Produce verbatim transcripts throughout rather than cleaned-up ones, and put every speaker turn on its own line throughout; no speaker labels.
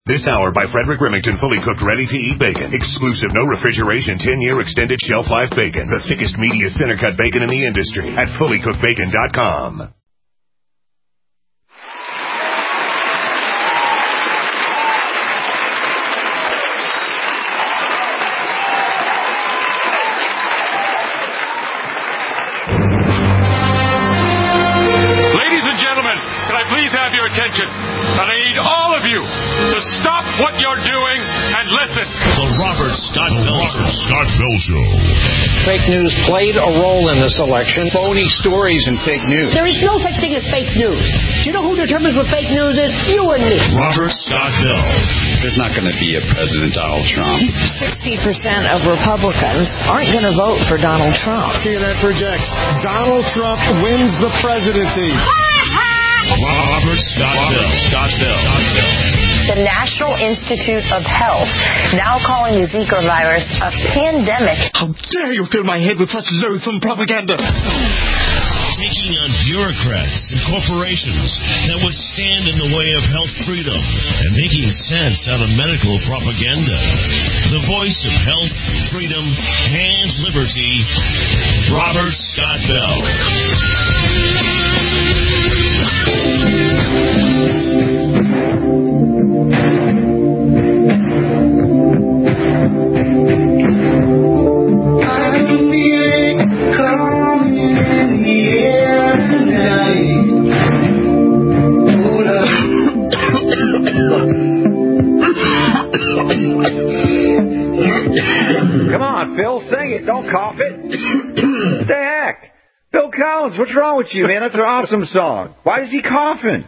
This hour by Frederick Remington, fully cooked, ready-to-eat bacon. Exclusive, no refrigeration, ten-year extended shelf life bacon. The thickest, meatiest center-cut bacon in the industry at fully cooked bacon dot com.
Attention, and I need all of you to stop what you're doing and listen.
The Robert Scott Bell Show. Scott Bell Show.
Fake news played a role in this election. Phony stories and fake news.
There is no such thing as fake news. Do you know who determines what fake news is? You and me.
Robert Scott Bell.
There's not going to be a President Donald Trump.
sixty percent of Republicans aren't going to vote for Donald Trump.
C N N projects Donald Trump wins the presidency.
Robert Scott Bell. Scott Bell.
The National Institute of Health now calling the Zika virus a pandemic.
How dare you fill my head with such loathsome propaganda?
Taking on bureaucrats and corporations that would stand in the way of health freedom and making sense out of medical propaganda. The voice of health, freedom, and liberty, Robert Scott Bell.
Come on, Phil, sing it. Don't cough it. What the heck? Phil Collins, what's wrong with you, man? That's an awesome song. Why is he coughing?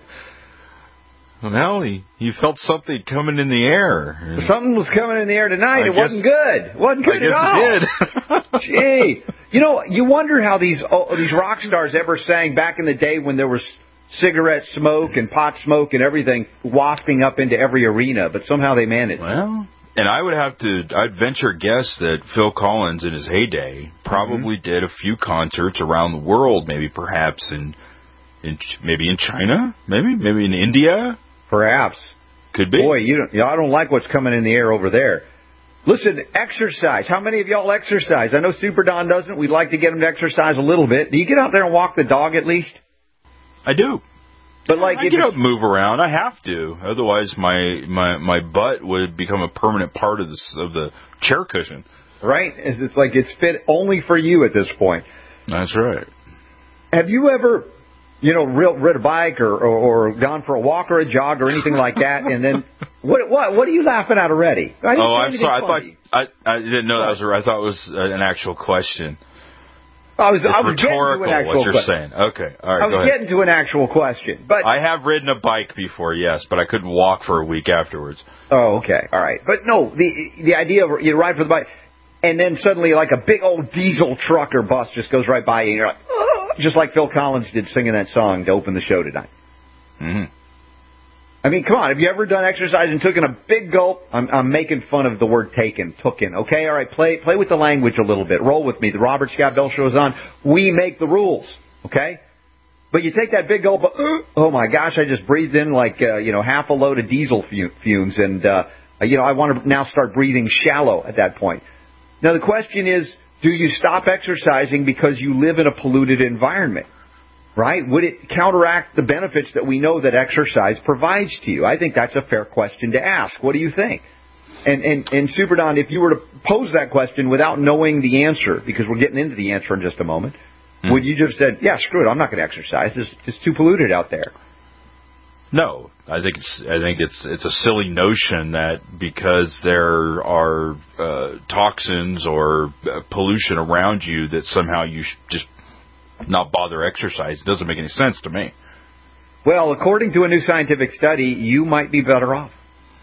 Well, he, he felt something coming in the air.
Something was coming in the air tonight.
I
it
guess,
wasn't good. It wasn't good
I guess
at all.
it did.
Gee. You know, you wonder how these oh, these rock stars ever sang back in the day when there was cigarette smoke and pot smoke and everything wafting up into every arena, but somehow they managed.
Well, and I would have to, I'd venture a guess that Phil Collins in his heyday probably mm-hmm. did a few concerts around the world, maybe perhaps in, in maybe in China, maybe, maybe in India.
Perhaps.
Could be.
Boy, you don't, you know, I don't like what's coming in the air over there. Listen, exercise. How many of y'all exercise? I know Super Don doesn't. We'd like to get him to exercise a little bit. Do you get out there and walk the dog at least?
I do.
But like,
I
if
get up, move around. I have to. Otherwise, my, my, my butt would become a permanent part of the of the chair cushion.
Right? It's like it's fit only for you at this point.
That's right.
Have you ever, you know, rid a bike or, or, or gone for a walk or a jog or anything like that, and then what? What? What are you laughing at already? I didn't
oh,
say
I'm sorry.
Funny.
I thought I, I didn't know that was. A, I thought it was an actual question.
I was,
it's
I was
rhetorical,
getting to an actual
what you're
question.
saying. Okay, all right,
I was
go ahead.
getting to an actual question, but
I have ridden a bike before, yes, but I couldn't walk for a week afterwards.
Oh, okay, all right. But no, the the idea of you ride for the bike, and then suddenly like a big old diesel truck or bus just goes right by you, and you're like, oh, just like Phil Collins did singing that song to open the show tonight.
Mm-hmm.
I mean, come on, have you ever done exercise and taken a big gulp? I'm, I'm making fun of the word taken, tooken, okay? All right, play play with the language a little bit. Roll with me. The Robert Scott Bell Show is on. We make the rules, okay? But you take that big gulp, uh, oh my gosh, I just breathed in like, uh, you know, half a load of diesel fumes, and, uh, you know, I want to now start breathing shallow at that point. Now, the question is, do you stop exercising because you live in a polluted environment? Right? Would it counteract the benefits that we know that exercise provides to you? I think that's a fair question to ask. What do you think? And, and, and Super Don, if you were to pose that question without knowing the answer, because we're getting into the answer in just a moment, mm. would you just said, yeah, screw it, I'm not going to exercise. It's, it's too polluted out there.
No, I think it's I think it's it's a silly notion that because there are uh, toxins or uh, pollution around you that somehow you should just not bother exercise. It doesn't make any sense to me.
Well, according to a new scientific study, you might be better off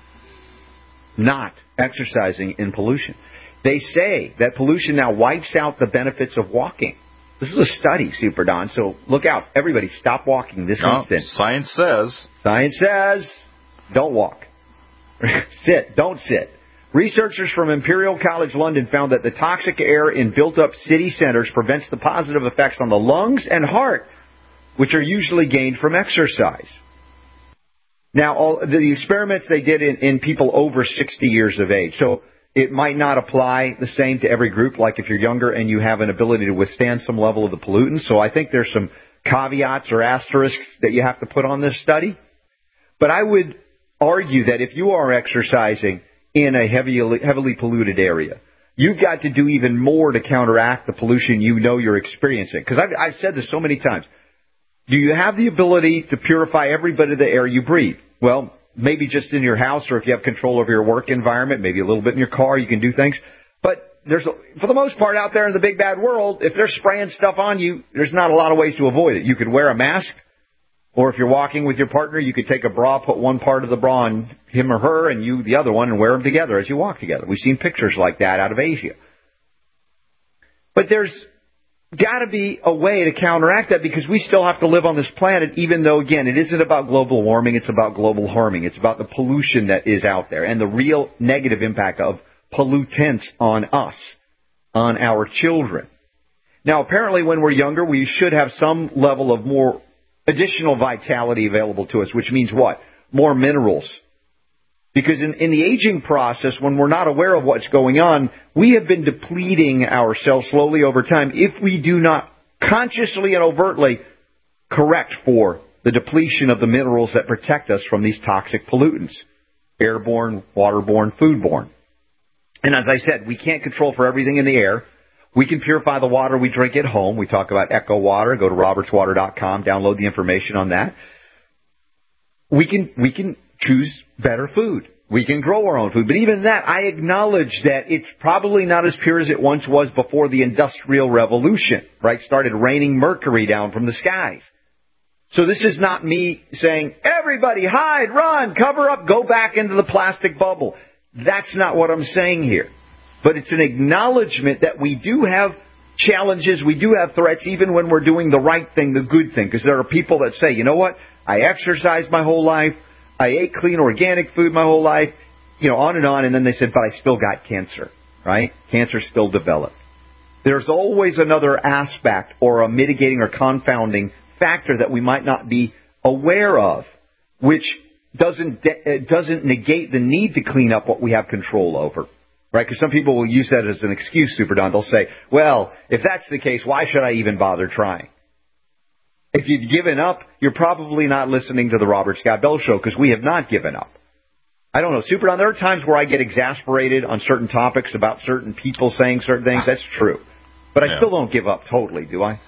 not exercising in pollution. They say that pollution now wipes out the benefits of walking. This is a study, Super Don, so look out. Everybody stop walking this
no,
instant.
Science says.
Science says don't walk. Sit. Don't sit. Researchers from Imperial College London found that the toxic air in built-up city centers prevents the positive effects on the lungs and heart, which are usually gained from exercise. Now, all the experiments they did in, in people over sixty years of age. So it might not apply the same to every group, like if you're younger and you have an ability to withstand some level of the pollutants. So I think there's some caveats or asterisks that you have to put on this study. But I would argue that if you are exercising in a heavily, heavily polluted area, you've got to do even more to counteract the pollution you know you're experiencing. Because I've, I've said this so many times. Do you have the ability to purify every bit of the air you breathe? Well, maybe just in your house, or if you have control over your work environment, maybe a little bit in your car, you can do things. But there's, for the most part out there in the big bad world, if they're spraying stuff on you, there's not a lot of ways to avoid it. You could wear a mask, or if you're walking with your partner, you could take a bra, put one part of the bra on him or her, and you the other one, and wear them together as you walk together. We've seen pictures like that out of Asia. But there's got to be a way to counteract that, because we still have to live on this planet, even though, again, it isn't about global warming, it's about global harming. It's about the pollution that is out there and the real negative impact of pollutants on us, on our children. Now, apparently when we're younger, we should have some level of more additional vitality available to us, which means what? More minerals. Because in, in the aging process, when we're not aware of what's going on, we have been depleting ourselves slowly over time if we do not consciously and overtly correct for the depletion of the minerals that protect us from these toxic pollutants, airborne, waterborne, foodborne. And as I said, we can't control for everything in the air. We can purify the water we drink at home. We talk about Echo Water. Go to roberts water dot com, download the information on that. We can, we can choose better food. We can grow our own food. But even that, I acknowledge that it's probably not as pure as it once was before the Industrial Revolution, right? Started raining mercury down from the skies. So this is not me saying, everybody hide, run, cover up, go back into the plastic bubble. That's not what I'm saying here. But it's an acknowledgement that we do have challenges, we do have threats, even when we're doing the right thing, the good thing. Because there are people that say, you know what, I exercised my whole life, I ate clean organic food my whole life, you know, on and on, and then they said, but I still got cancer, right? Cancer still developed. There's always another aspect or a mitigating or confounding factor that we might not be aware of, which doesn't de- doesn't negate the need to clean up what we have control over, right? Because some people will use that as an excuse, Super Don. They'll say, well, if that's the case, why should I even bother trying? If you've given up, you're probably not listening to the Robert Scott Bell Show, because we have not given up. I don't know, Super Don, there are times where I get exasperated on certain topics about certain people saying certain things. That's true. But I yeah. still don't give up totally, do I?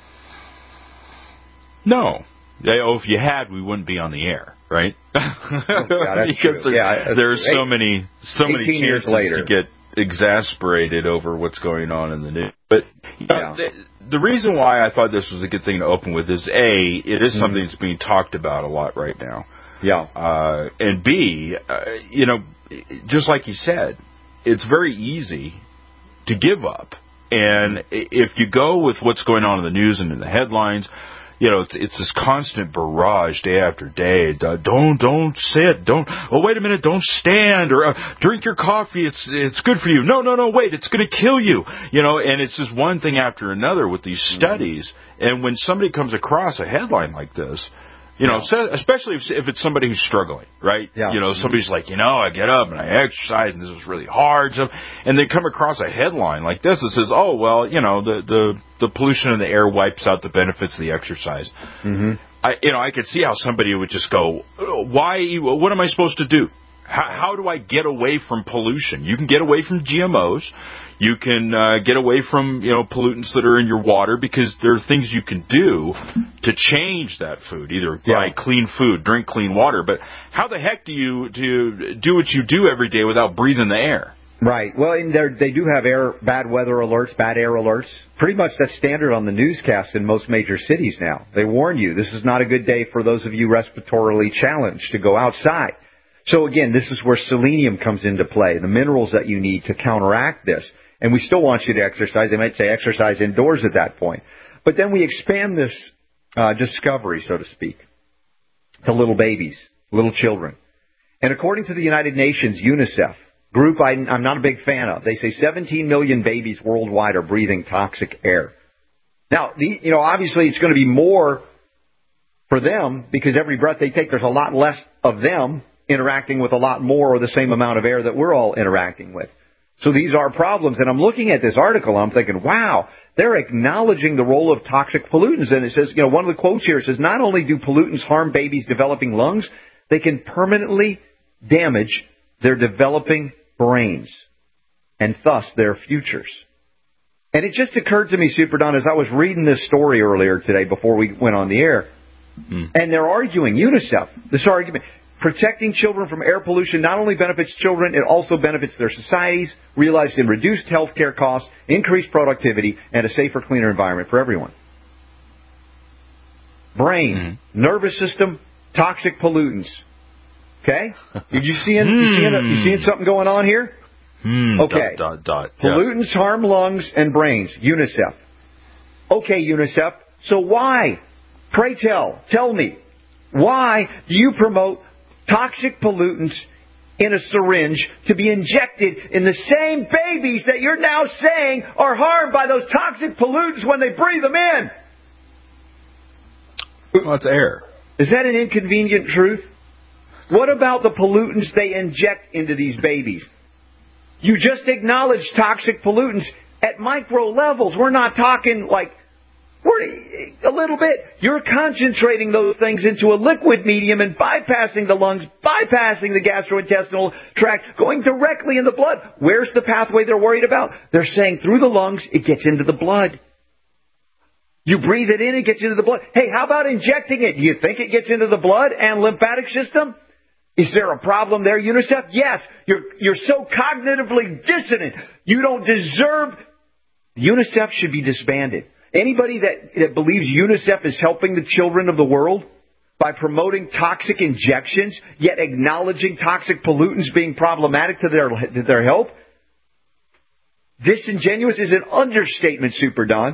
No. Oh, if you had, we wouldn't be on the air, right?
Oh, God, that's
because
true.
there's,
Yeah,
there's
eight,
so many so many chances
later.
to get exasperated over what's going on in the news. But
yeah.
uh, the, the reason why I thought this was a good thing to open with is, A, it is something mm-hmm. that's being talked about a lot right now.
Yeah.
Uh, and B, uh, you know, just like you said, it's very easy to give up. And if you go with what's going on in the news and in the headlines, you know, it's, it's this constant barrage day after day. Don't, don't sit. Don't. Oh, wait a minute. Don't stand. Or uh, drink your coffee. It's, it's good for you. No, no, no. Wait. It's going to kill you. You know, and it's just one thing after another with these studies. And when somebody comes across a headline like this, you know, yeah. especially if, if it's somebody who's struggling, right?
Yeah.
You know, somebody's like, you know, I get up and I exercise and this was really hard. So, and they come across a headline like this that says, oh, well, you know, the, the, the pollution in the air wipes out the benefits of the exercise.
Mm-hmm.
I, you know, I could see how somebody would just go, why, what am I supposed to do? How, how do I get away from pollution? You can get away from G M Os. You can uh, get away from, you know, pollutants that are in your water, because there are things you can do to change that food. Either
yeah.
buy clean food, drink clean water. But how the heck do you do, you do what you do every day without breathing the air?
Right. Well, and they do have air, bad weather alerts, bad air alerts. Pretty much that's standard on the newscast in most major cities now. They warn you, this is not a good day for those of you respiratorily challenged to go outside. So again, this is where selenium comes into play, the minerals that you need to counteract this. And we still want you to exercise. They might say exercise indoors at that point. But then we expand this uh, discovery, so to speak, to little babies, little children. And according to the United Nations, UNICEF, group I, I'm not a big fan of, they say seventeen million babies worldwide are breathing toxic air. Now, the, you know, obviously it's going to be more for them, because every breath they take, there's a lot less of them interacting with a lot more or the same amount of air that we're all interacting with. So these are problems. And I'm looking at this article, I'm thinking, wow, they're acknowledging the role of toxic pollutants. And it says, you know, one of the quotes here says, not only do pollutants harm babies' developing lungs, they can permanently damage their developing brains and thus their futures. And it just occurred to me, Super Don, as I was reading this story earlier today before we went on the air, mm. and they're arguing, UNICEF, this argument, protecting children from air pollution not only benefits children, it also benefits their societies, realized in reduced health care costs, increased productivity, and a safer, cleaner environment for everyone. Brain, mm-hmm. nervous system, toxic pollutants. Okay? Did you see, mm. you, seeing, you seeing something going on here?
Mm,
okay.
Dot, dot, dot.
Pollutants
yes.
harm lungs and brains. UNICEF. Okay, UNICEF. So why? Pray tell. Tell me. Why do you promote toxic pollutants in a syringe to be injected in the same babies that you're now saying are harmed by those toxic pollutants when they breathe them in?
Well, it's air.
Is that an inconvenient truth? What about the pollutants they inject into these babies? You just acknowledged toxic pollutants at micro levels. We're not talking like, we're a little bit. You're concentrating those things into a liquid medium and bypassing the lungs, bypassing the gastrointestinal tract, going directly in the blood. Where's the pathway they're worried about? They're saying through the lungs, it gets into the blood. You breathe it in, it gets into the blood. Hey, how about injecting it? Do you think it gets into the blood and lymphatic system? Is there a problem there, UNICEF? Yes. You're, you're so cognitively dissonant. You don't deserve... UNICEF should be disbanded. Anybody that, that believes UNICEF is helping the children of the world by promoting toxic injections, yet acknowledging toxic pollutants being problematic to their, to their health, disingenuous is an understatement, Super Don.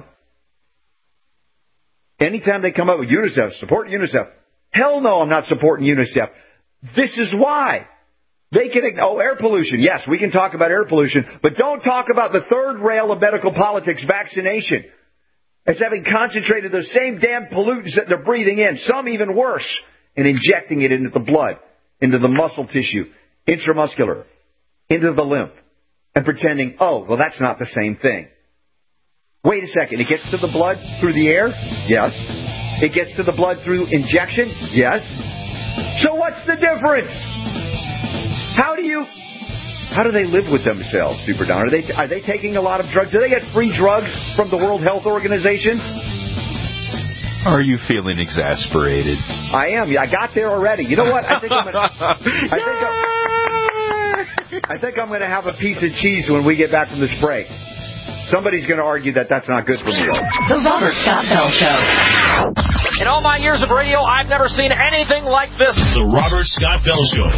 Anytime they come up with UNICEF, support UNICEF. Hell no, I'm not supporting UNICEF. This is why. They can, oh, air pollution. Yes, we can talk about air pollution, but don't talk about the third rail of medical politics, vaccination. It's having concentrated those same damn pollutants that they're breathing in, some even worse, and injecting it into the blood, into the muscle tissue, intramuscular, into the lymph, and pretending, oh, well, that's not the same thing. Wait a second. It gets to the blood through the air? Yes. It gets to the blood through injection? Yes. So what's the difference? How do you, how do they live with themselves, Super Don? Are they, are they taking a lot of drugs? Do they get free drugs from the World Health Organization?
Are you feeling exasperated?
I am. I got there already. You know what? I think I'm gonna, I think I'm, I think I'm going to have a piece of cheese when we get back from this break. Somebody's going to argue that that's not good for me.
The Robert Scott Bell Show. In all my years of radio, I've never seen anything like this.
The Robert Scott Bell Show.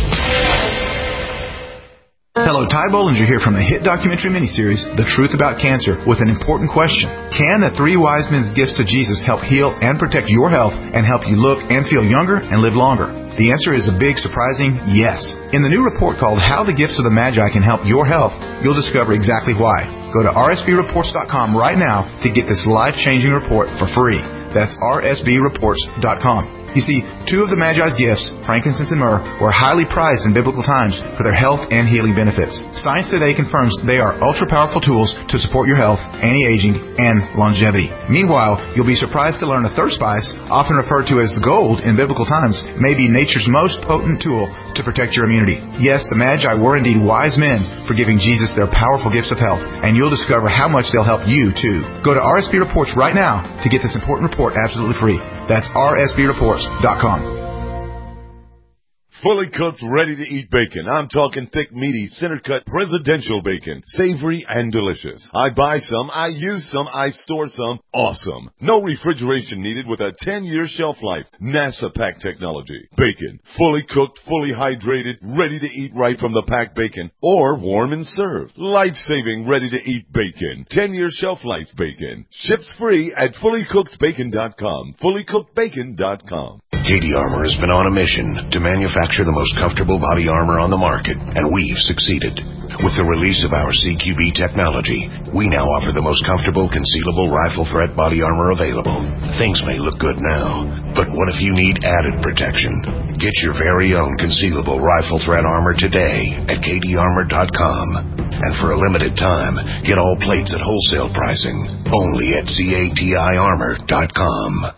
Hello, Ty Bollinger here from the hit documentary miniseries, The Truth About Cancer, with an important question. Can the three wise men's gifts to Jesus help heal and protect your health and help you look and feel younger and live longer? The answer is a big, surprising yes. In the new report called How the Gifts of the Magi Can Help Your Health, you'll discover exactly why. Go to R S B reports dot com right now to get this life-changing report for free. That's R S B reports dot com. You see, two of the Magi's gifts, frankincense and myrrh, were highly prized in biblical times for their health and healing benefits. Science today confirms they are ultra-powerful tools to support your health, anti-aging, and longevity. Meanwhile, you'll be surprised to learn a third spice, often referred to as gold in biblical times, may be nature's most potent tool to protect your immunity. Yes, the Magi were indeed wise men for giving Jesus their powerful gifts of health, and you'll discover how much they'll help you, too. Go to R S B Reports right now to get this important report absolutely free. That's R S B reports dot com.
Fully cooked, ready-to-eat bacon. I'm talking thick, meaty, center-cut, presidential bacon. Savory and delicious. I buy some, I use some, I store some. Awesome. No refrigeration needed with a ten-year shelf life. NASA pack technology. Bacon. Fully cooked, fully hydrated, ready to eat right from the packed bacon. Or warm and served. Life-saving, ready-to-eat bacon. ten-year shelf life bacon. Ships free at fully cooked bacon dot com. fully cooked bacon dot com.
Cady Armor has been on a mission to manufacture the most comfortable body armor on the market, and we've succeeded. With the release of our C Q B technology, we now offer the most comfortable, concealable rifle threat body armor available. Things may look good now, but what if you need added protection? Get your very own concealable rifle threat armor today at K D armor dot com. And for a limited time, get all plates at wholesale pricing only at C A T I armor dot com.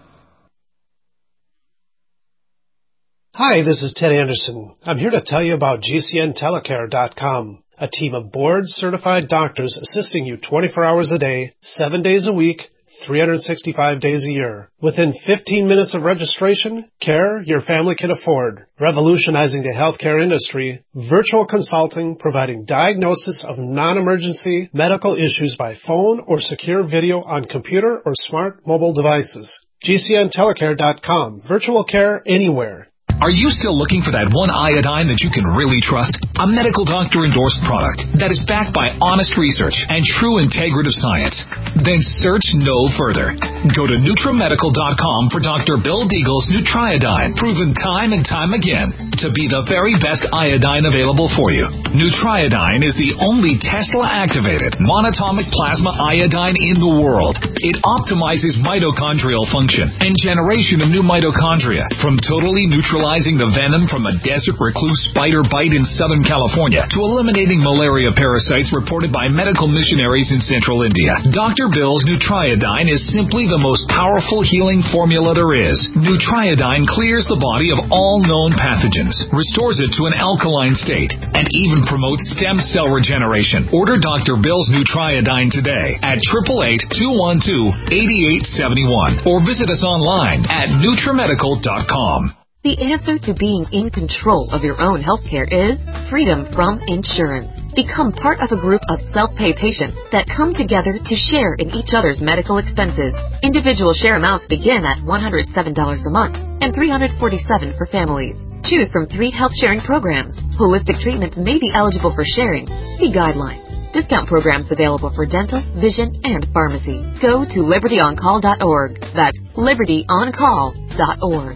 Hi, this is Ted Anderson. I'm here to tell you about G C N telecare dot com, a team of board-certified doctors assisting you twenty-four hours a day, seven days a week, three hundred sixty-five days a year. Within fifteen minutes of registration, care your family can afford. Revolutionizing the healthcare industry, virtual consulting providing diagnosis of non-emergency medical issues by phone or secure video on computer or smart mobile devices. G C N telecare dot com. Virtual care anywhere.
Are you still looking for that one iodine that you can really trust? A medical doctor-endorsed product that is backed by honest research and true integrative science? Then search no further. Go to NutriMedical dot com for Doctor Bill Deagle's Nutriodine, proven time and time again to be the very best iodine available for you. Nutriodine is the only Tesla-activated monatomic plasma iodine in the world. It optimizes mitochondrial function and generation of new mitochondria from totally neutralizing the venom from a desert recluse spider bite in Southern California to eliminating malaria parasites reported by medical missionaries in central India. Doctor Bill's Nutriodine is simply the most powerful healing formula there is. Nutriodine clears the body of all known pathogens, restores it to an alkaline state, and even promotes stem cell regeneration. Order Doctor Bill's Nutriodine today at eight eight eight, two one two, eight eight seven one or visit us online at NutriMedical dot com.
The answer to being in control of your own healthcare is freedom from insurance. Become part of a group of self-pay patients that come together to share in each other's medical expenses. Individual share amounts begin at one hundred seven dollars a month and three hundred forty-seven dollars for families. Choose from three health sharing programs. Holistic treatments may be eligible for sharing. See guidelines. Discount programs available for dental, vision, and pharmacy. Go to liberty on call dot org. That's liberty on call dot org.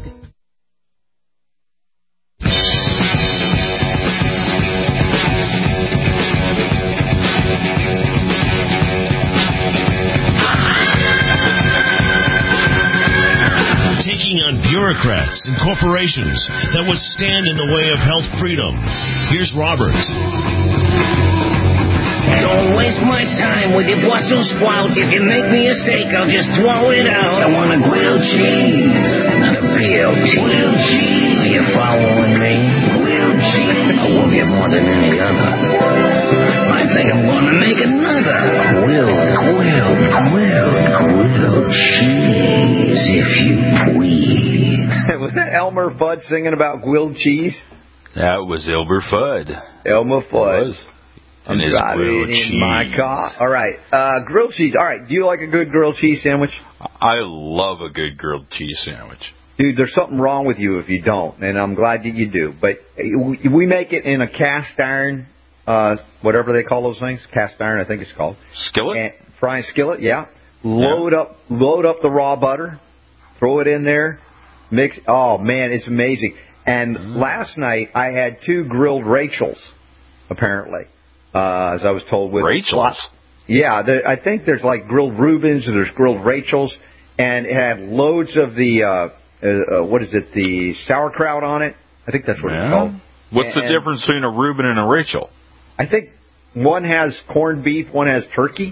Taking on bureaucrats and corporations that would stand in the way of health freedom. Here's Robert.
Don't waste my time with your Brussels sprouts. If you make me a steak, I'll just throw it out. I want a grilled cheese, not a grilled cheese. Grilled cheese. Are you following me? Grilled cheese. I love you more than any other. I think I'm going to make another grilled, grilled, grilled, grilled cheese, if you please.
Was that Elmer Fudd singing about grilled cheese?
That was Elmer Fudd.
Elmer Fudd.
Was. And his grilled cheese.
In my car. All right. Uh, grilled cheese. All right. Do you like a good grilled cheese sandwich?
I love a good grilled cheese sandwich.
Dude, there's something wrong with you if you don't, and I'm glad that you do. But we make it in a cast iron, uh, whatever they call those things. Cast iron, I think it's called.
Skillet?
And frying skillet, yeah. Load yeah. up load up the raw butter. Throw it in there. Mix. Oh, man, it's amazing. And mm. last night I had two grilled Rachels, apparently. Uh, as I was told with
Rachel's.
Lots, yeah, there, I think there's like grilled Reubens and there's grilled Rachels, and it had loads of the uh, uh, what is it, the sauerkraut on it. I think that's what yeah. it's called.
What's and, the difference between a Reuben and a Rachel?
I think one has corned beef, one has turkey.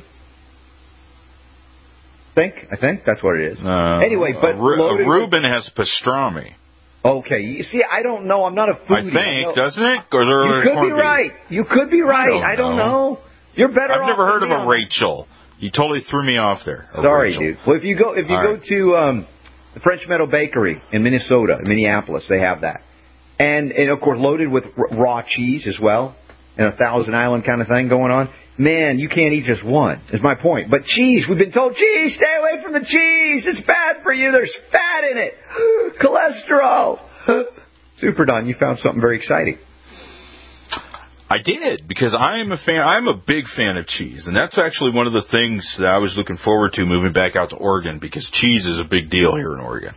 I think I think that's what it is.
Uh,
anyway, but
a, a Reuben has pastrami.
Okay, you see, I don't know. I'm not a foodie.
I think, doesn't it? Or
you could be right. You could be right. I don't, I don't know. know. You're better.
I've
off
never heard of
him.
a Rachel. You totally threw me off there.
Sorry,
Rachel.
dude. Well, if you go if you All go right. to um, the French Meadow Bakery in Minnesota, in Minneapolis, they have that, and and of course loaded with r- raw cheese as well, and a Thousand Island kind of thing going on. Man, you can't eat just one, is my point. But cheese, we've been told, cheese, stay away from the cheese. It's bad for you. There's fat in it. Cholesterol. Super Don, you found something very exciting.
I did, because I am a fan. I'm a big fan of cheese, and that's actually one of the things that I was looking forward to moving back out to Oregon, because cheese is a big deal here in Oregon.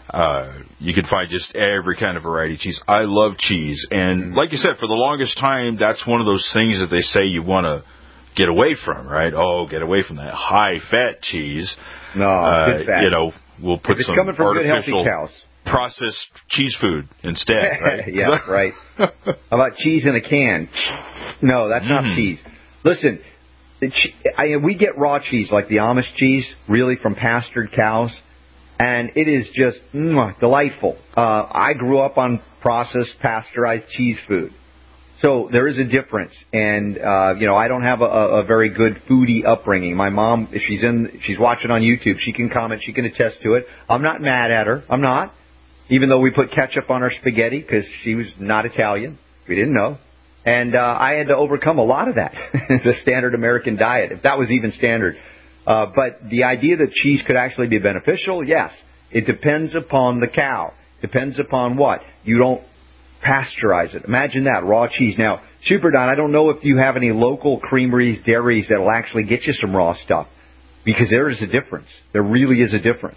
Uh, you can find just every kind of variety of cheese. I love cheese. And mm-hmm. like you said, for the longest time, that's one of those things that they say you want to get away from, right? Oh, get away from that high-fat cheese.
No,
uh,
good fat.
You know, we'll put some
coming from
artificial
good, healthy cows.
processed cheese food instead, right?
yeah, right. How about cheese in a can? No, that's mm-hmm. not cheese. Listen, the che- I, we get raw cheese, like the Amish cheese, really from pastured cows, and it is just mwah, delightful. Uh, I grew up on processed, pasteurized cheese food. So there is a difference, and uh, you know, I don't have a, a very good foodie upbringing. My mom, if she's in, she's watching on YouTube, she can comment, she can attest to it. I'm not mad at her. I'm not, even though we put ketchup on our spaghetti because she was not Italian. We didn't know, and uh, I had to overcome a lot of that, the standard American diet, if that was even standard. Uh, but the idea that cheese could actually be beneficial, yes, it depends upon the cow. Depends upon what you don't. Pasteurize it. Imagine that, raw cheese. Now, Super Don, I don't know if you have any local creameries, dairies that will actually get you some raw stuff, because there is a difference. There really is a difference.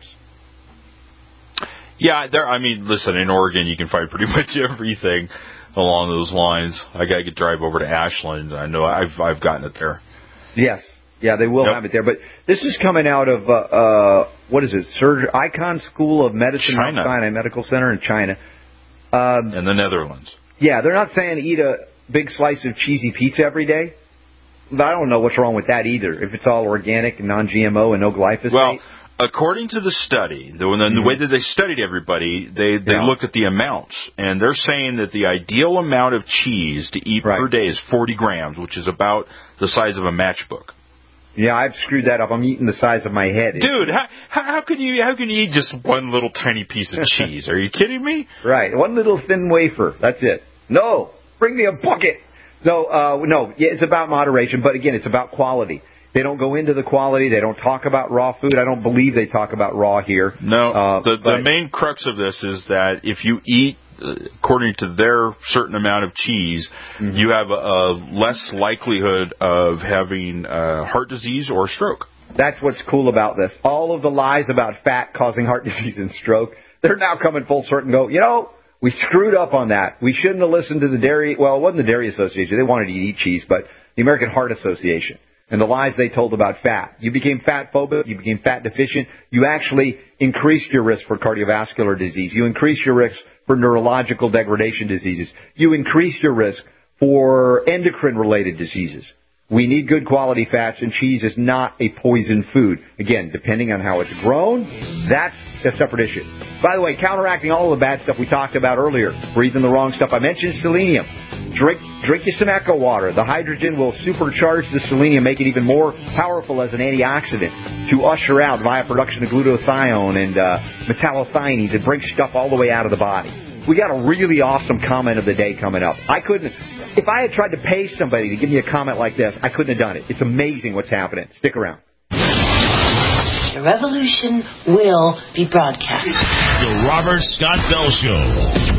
Yeah, there. I mean, listen, in Oregon, you can find pretty much everything along those lines. I got to drive over to Ashland. I know I've I've gotten it there.
Yes. Yeah, they will yep. have it there. But this is coming out of, uh, uh, what is it, Surg- Icahn School of Medicine, Mount Sinai Medical Center in China. Um,
in the Netherlands.
Yeah, they're not saying eat a big slice of cheesy pizza every day. But I don't know what's wrong with that either, if it's all organic and non G M O and no glyphosate.
Well, according to the study, the, the mm-hmm. way that they studied everybody, they, they yeah. looked at the amounts. And they're saying that the ideal amount of cheese to eat right. per day is forty grams, which is about the size of a matchbook.
Yeah, I've screwed that up. I'm eating the size of my head.
Dude, how, how can you how can you eat just one little tiny piece of cheese? Are you kidding me?
Right, one little thin wafer. That's it. No, bring me a bucket. No, uh, no, yeah, it's about moderation, but again, it's about quality. They don't go into the quality. They don't talk about raw food. I don't believe they talk about raw here.
No,
uh,
the, the main crux of this is that if you eat according to their certain amount of cheese, mm-hmm. you have a, a less likelihood of having uh, heart disease or stroke.
That's what's cool about this. All of the lies about fat causing heart disease and stroke, they're now coming full circle and go, you know, we screwed up on that. We shouldn't have listened to the dairy. Well, it wasn't the Dairy Association. They wanted you to eat cheese, but the American Heart Association. And the lies they told about fat. You became fat phobic. You became fat deficient. You actually increased your risk for cardiovascular disease. You increased your risk for neurological degradation diseases. You increased your risk for endocrine-related diseases. We need good quality fats, and cheese is not a poison food. Again, depending on how it's grown, that's a separate issue. By the way, counteracting all of the bad stuff we talked about earlier, breathing the wrong stuff. I mentioned selenium. Drink, drink you some Echo water. The hydrogen will supercharge the selenium, make it even more powerful as an antioxidant to usher out via production of glutathione and uh, metallothioneins and bring stuff all the way out of the body. We got a really awesome comment of the day coming up. I couldn't, if I had tried to pay somebody to give me a comment like this, I couldn't have done it. It's amazing what's happening. Stick around.
The revolution will be broadcast.
The Robert Scott Bell Show.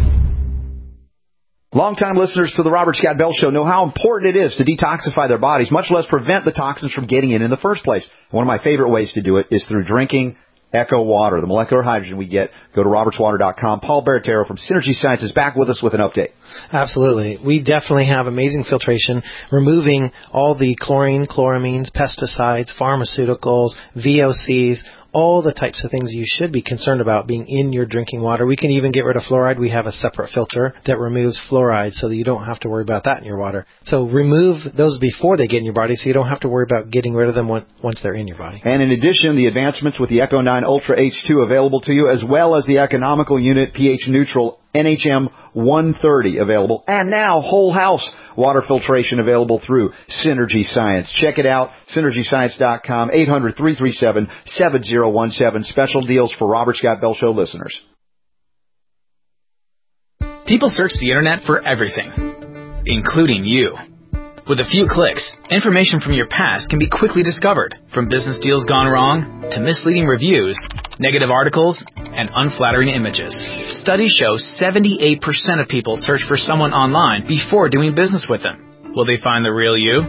Longtime listeners to the Robert Scott Bell Show know how important it is to detoxify their bodies, much less prevent the toxins from getting in in the first place. One of my favorite ways to do it is through drinking Echo Water, the molecular hydrogen we get. Go to roberts water dot com. Paul Baratero from Synergy Science is back with us with an update.
Absolutely. We definitely have amazing filtration, removing all the chlorine, chloramines, pesticides, pharmaceuticals, V O Cs, all the types of things you should be concerned about being in your drinking water. We can even get rid of fluoride. We have a separate filter that removes fluoride so that you don't have to worry about that in your water. So remove those before they get in your body so you don't have to worry about getting rid of them once they're in your body.
And in addition, the advancements with the Echo nine Ultra H two available to you, as well as the economical unit pH neutral N H M one thirty available, and now whole house water filtration available through Synergy Science. Check it out, synergy science dot com, eight hundred, three three seven, seven zero one seven. Special deals for Robert Scott Bell Show listeners.
People search the internet for everything, including you. With a few clicks, information from your past can be quickly discovered, from business deals gone wrong to misleading reviews, negative articles, and unflattering images. Studies show seventy-eight percent of people search for someone online before doing business with them. Will they find the real you?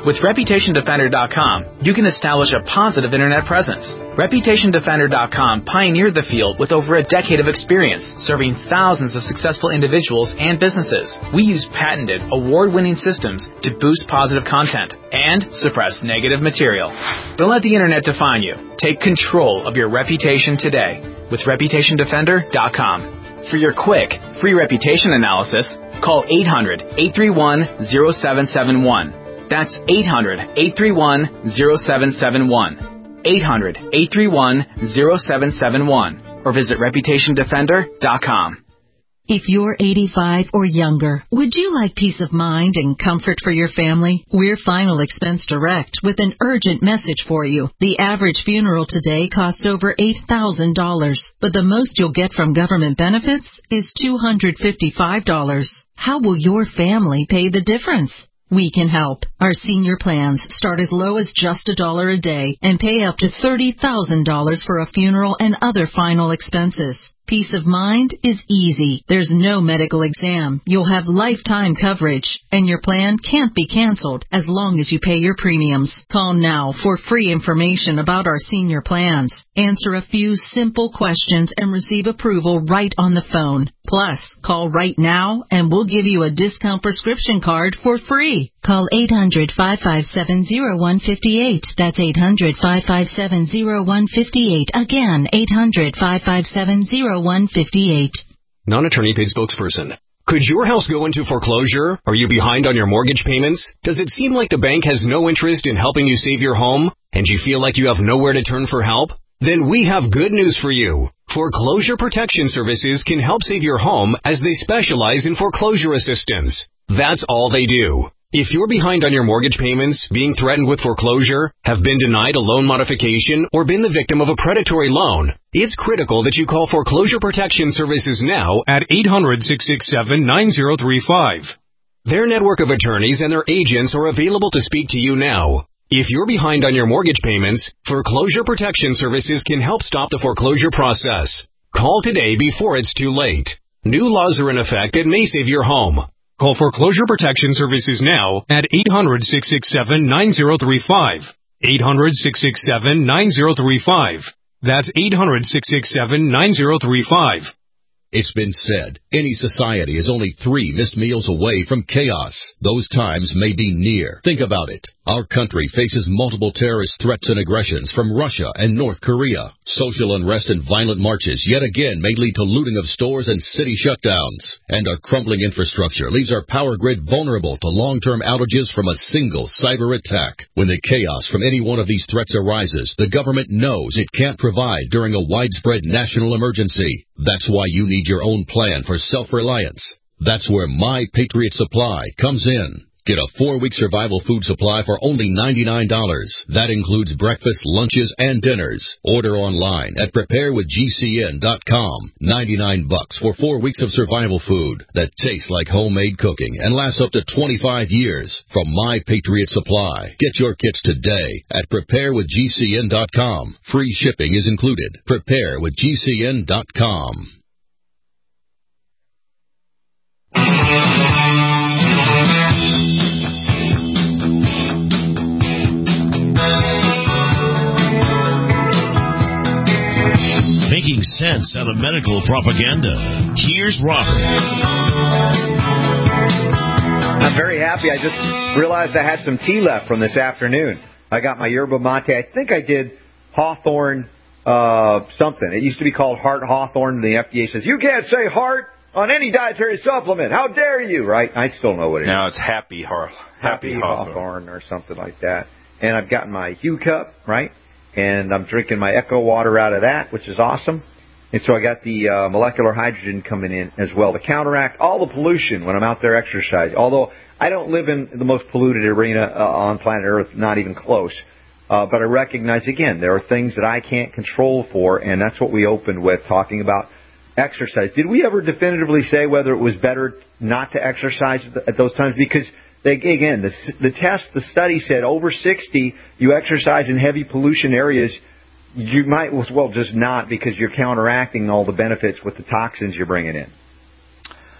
With Reputation Defender dot com, you can establish a positive internet presence. Reputation Defender dot com pioneered the field with over a decade of experience, serving thousands of successful individuals and businesses. We use patented, award-winning systems to boost positive content and suppress negative material. Don't let the internet define you. Take control of your reputation today with Reputation Defender dot com. For your quick, free reputation analysis, call eight hundred, eight three one, zero seven seven one. That's eight hundred, eight three one, zero seven seven one. eight hundred, eight three one, zero seven seven one. Or visit Reputation Defender dot com.
If you're eighty-five or younger, would you like peace of mind and comfort for your family? We're Final Expense Direct with an urgent message for you. The average funeral today costs over eight thousand dollars, but the most you'll get from government benefits is two hundred fifty-five dollars. How will your family pay the difference? We can help. Our senior plans start as low as just a dollar a day and pay up to thirty thousand dollars for a funeral and other final expenses. Peace of mind is easy. There's no medical exam. You'll have lifetime coverage, and your plan can't be canceled as long as you pay your premiums. Call now for free information about our senior plans. Answer a few simple questions and receive approval right on the phone. Plus, call right now and we'll give you a discount prescription card for free. Call eight hundred, five five seven, zero one five eight. That's eight hundred, five five seven, zero one five eight. Again, eight hundred, five five seven, zero one five eight.
Non-attorney paid spokesperson. Could your house go into foreclosure? Are you behind on your mortgage payments? Does it seem like the bank has no interest in helping you save your home? And you feel like you have nowhere to turn for help? Then we have good news for you. Foreclosure Protection Services can help save your home as they specialize in foreclosure assistance. That's all they do. If you're behind on your mortgage payments, being threatened with foreclosure, have been denied a loan modification, or been the victim of a predatory loan, it's critical that you call Foreclosure Protection Services now at eight hundred, six six seven, nine zero three five. Their network of attorneys and their agents are available to speak to you now. If you're behind on your mortgage payments, Foreclosure Protection Services can help stop the foreclosure process. Call today before it's too late. New laws are in effect that may save your home. Call Foreclosure Protection Services now at eight hundred, six six seven, nine zero three five. eight hundred, six six seven, nine zero three five. That's eight hundred, six six seven, nine zero three five.
It's been said, any society is only three missed meals away from chaos. Those times may be near. Think about it. Our country faces multiple terrorist threats and aggressions from Russia and North Korea. Social unrest and violent marches yet again may lead to looting of stores and city shutdowns. And our crumbling infrastructure leaves our power grid vulnerable to long-term outages from a single cyber attack. When the chaos from any one of these threats arises, the government knows it can't provide during a widespread national emergency. That's why you need your own plan for self-reliance. That's where My Patriot Supply comes in. Get a four-week survival food supply for only ninety-nine dollars. That includes breakfast, lunches, and dinners. Order online at prepare with G C N dot com. ninety-nine bucks for four weeks of survival food that tastes like homemade cooking and lasts up to twenty-five years from My Patriot Supply. Get your kits today at prepare with G C N dot com. Free shipping is included. prepare with G C N dot com.
Making sense out of medical propaganda. Here's Robert.
I'm very happy. I just realized I had some tea left from this afternoon. I got my yerba mate. I think I did Hawthorne uh, something. It used to be called Heart Hawthorne. The F D A says, you can't say heart on any dietary supplement. How dare you, right? I still know what it
now
is.
Now it's Happy Heart.
Happy, Happy Hawthorne. Hawthorne or something like that. And I've gotten my Hue cup, right? And I'm drinking my Echo water out of that, which is awesome. And so I got the uh, molecular hydrogen coming in as well to counteract all the pollution when I'm out there exercising. Although I don't live in the most polluted arena uh, on planet Earth, not even close. Uh, but I recognize, again, there are things that I can't control for, and that's what we opened with, talking about exercise. Did we ever definitively say whether it was better not to exercise at those times? Because They, again, the, the test, the study said over sixty, you exercise in heavy pollution areas, you might as well just not because you're counteracting all the benefits with the toxins you're bringing in.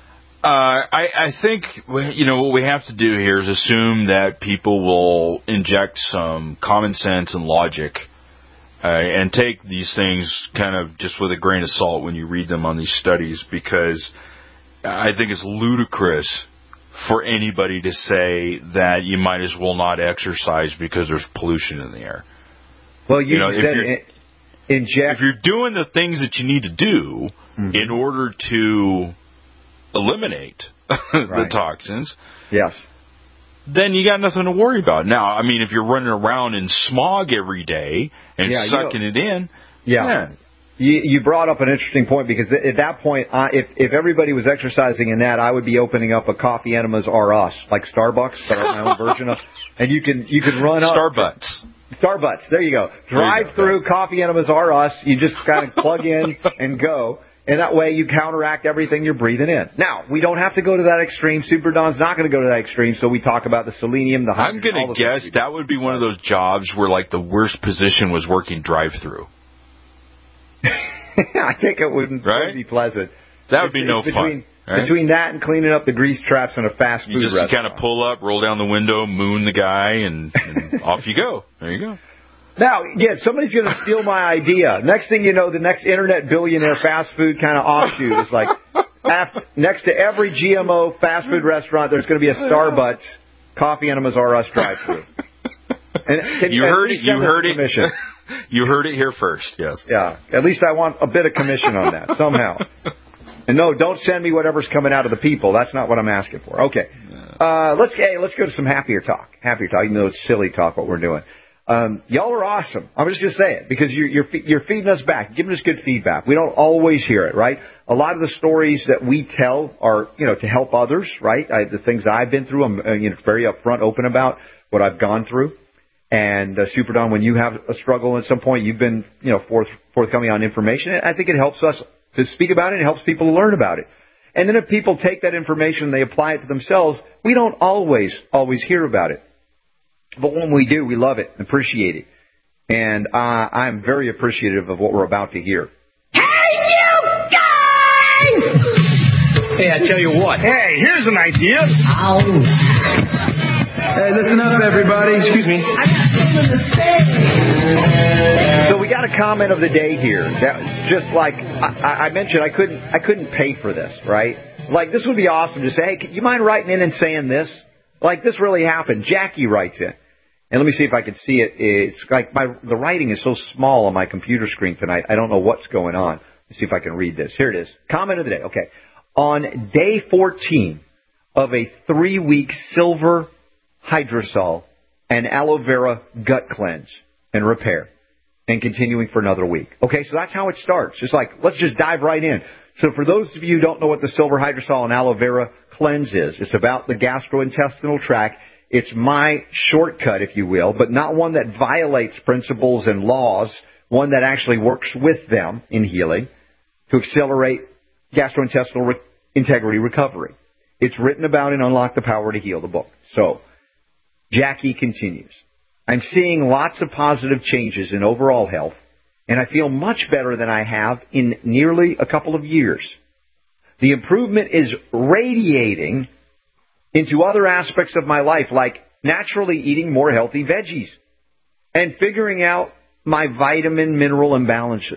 Uh, I, I think, you know, what we have to do here is assume that people will inject some common sense and logic uh, and take these things kind of just with a grain of salt when you read them on these studies, because I think it's ludicrous for anybody to say that you might as well not exercise because there's pollution in the air.
Well, you,
you know,
said
if you're,
it, inject.
If you're doing the things that you need to do mm-hmm. in order to eliminate the
right.
toxins,
yes,
then you got nothing to worry about. Now, I mean, if you're running around in smog every day and
yeah,
sucking
you know,
it in,
yeah.
yeah.
You, you brought up an interesting point, because th- at that point, I, if if everybody was exercising in that, I would be opening up a Coffee Enemas R Us, like Starbucks, but my own version of, and you can you can run up
Starbucks.
Starbucks. There you go. Drive
you go,
through
yes.
Coffee Enemas R Us. You just kind of plug in and go. And that way you counteract everything you're breathing in. Now, we don't have to go to that extreme. Super Don's not going to go to that extreme, so we talk about the selenium, the hydrogen.
I'm going to guess that would be one of those jobs where, like, the worst position was working drive-through.
I think it wouldn't
right?
be pleasant.
That would
it's,
be no
between,
fun. Right?
Between that and cleaning up the grease traps in a fast food
you just
restaurant.
kind of pull up, roll down the window, moon the guy, and, and off you go. There you go.
Now, yeah, somebody's going to steal my idea. Next thing you know, the next internet billionaire fast food kind of offshoot is like, after, next to every G M O fast food restaurant, there's going to be a Starbucks Coffee Enemas R Us drive-through. And can,
you heard it. You heard it.
Commission.
You heard it here first. Yes.
Yeah. At least I want a bit of commission on that somehow. And no, don't send me whatever's coming out of the people. That's not what I'm asking for. Okay. Uh, let's hey, let's go to some happier talk. Happier talk, even though it's silly talk what we're doing. Um, y'all are awesome. I'm just going to say it because you're, you're, you're feeding us back, giving us good feedback. We don't always hear it, right? A lot of the stories that we tell are, you know, to help others, right? I, the things I've been through, I'm uh, you know, very upfront, open about what I've gone through. And uh, Super Don, when you have a struggle at some point, you've been, you know, forth, forthcoming on information. I think it helps us to speak about it. It helps people to learn about it. And then if people take that information and they apply it to themselves, we don't always, always hear about it. But when we do, we love it, appreciate it. And uh, I'm very appreciative of what we're about to hear.
Hey, you guys!
Hey, I tell you what. Hey, here's an idea.
Ow.
Hey, listen up, everybody. Excuse me.
I got something to say.
So we got a comment of the day here. That just like I, I mentioned, I couldn't, I couldn't pay for this, right? Like, this would be awesome to say, hey, could you mind writing in and saying this? Like, this really happened. Jackie writes in. And let me see if I can see it. It's like my the writing is so small on my computer screen tonight. I don't know what's going on. Let's see if I can read this. Here it is. Comment of the day. Okay. On day fourteen of a three-week silver hydrosol and aloe vera gut cleanse and repair, and continuing for another week. Okay, so that's how it starts. It's like, let's just dive right in. So for those of you who don't know what the silver hydrosol and aloe vera cleanse is, it's about the gastrointestinal tract. It's my shortcut, if you will, but not one that violates principles and laws, one that actually works with them in healing to accelerate gastrointestinal re- integrity recovery. It's written about in Unlock the Power to Heal, the book. So, Jackie continues. I'm seeing lots of positive changes in overall health, and I feel much better than I have in nearly a couple of years. The improvement is radiating into other aspects of my life, like naturally eating more healthy veggies and figuring out my vitamin mineral imbalances.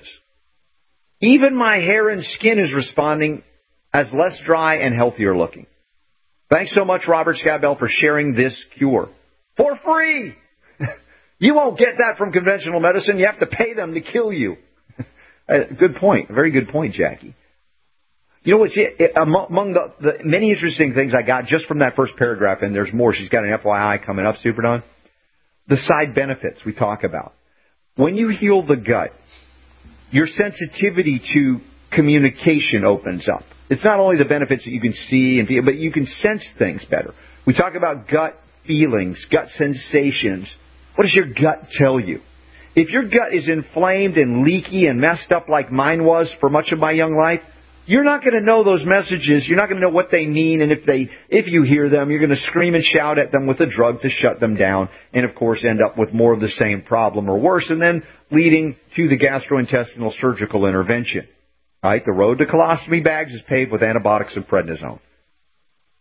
Even my hair and skin is responding as less dry and healthier looking. Thanks so much, Robert Scott Bell, for sharing this cure. For free! You won't get that from conventional medicine. You have to pay them to kill you. Good point. Very good point, Jackie. You know what's it, among the, the many interesting things I got just from that first paragraph, and there's more. She's got an F Y I coming up, Super Don. The side benefits we talk about. When you heal the gut, your sensitivity to communication opens up. It's not only the benefits that you can see and feel, but you can sense things better. We talk about gut feelings, gut sensations. What does your gut tell you? If your gut is inflamed and leaky and messed up like mine was for much of my young life, you're not going to know those messages. You're not going to know what they mean. And if they, if you hear them, you're going to scream and shout at them with a drug to shut them down. And, of course, end up with more of the same problem or worse, and then leading to the gastrointestinal surgical intervention. All right, the road to colostomy bags is paved with antibiotics and prednisone.